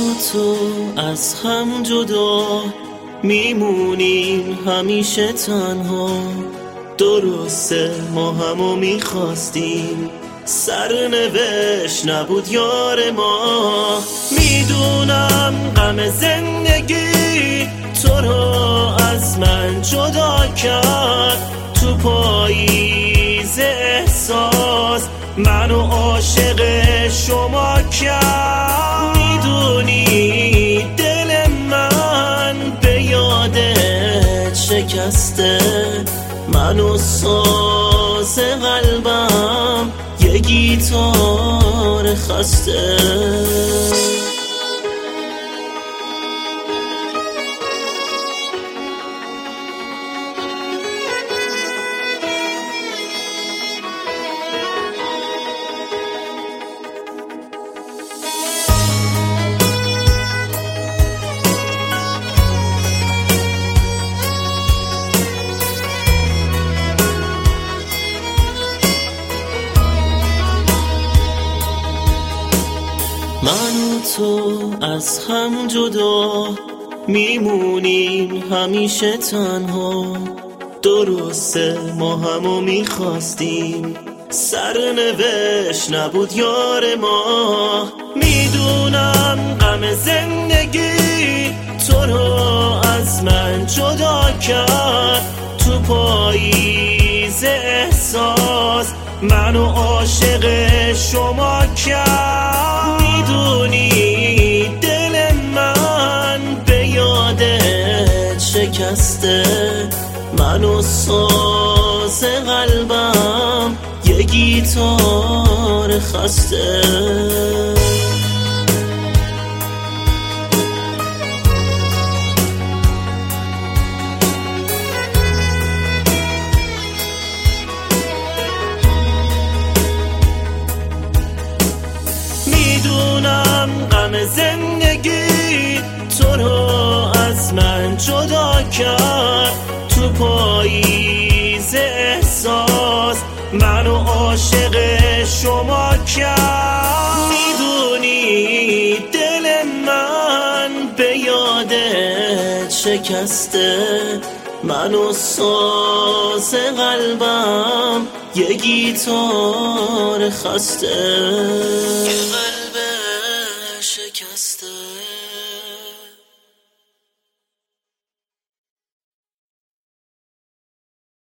و تو از هم جدا میمونیم همیشه تنها. درسته ما همو میخواستیم، سرنوشت نبود یار ما. میدونم غم زندگی تو رو از من جدا کرد. تو پاییز احساس منو عاشق شما کرد. میدونی دل من به یادت شکسته، منو ساز قلبم یه گیتار خسته. من و تو از هم جدا میمونیم همیشه تنها. درسته ما همو میخواستیم، سرنوشت نبود یار ما. میدونم غم زندگی تو رو از من جدا کرد. تو پاییز احساس منو عاشق شما کرد. میدونی دل من به یادت شکسته، منو ساز قلبم یه گیتار خسته. میدونم غم زندگی تو رو از من جدا کرد. تو پاییز احساس منو عاشق شما کرد. میدونی دل من به یادت شکسته، منو ساز قلبم یه گیتار خسته.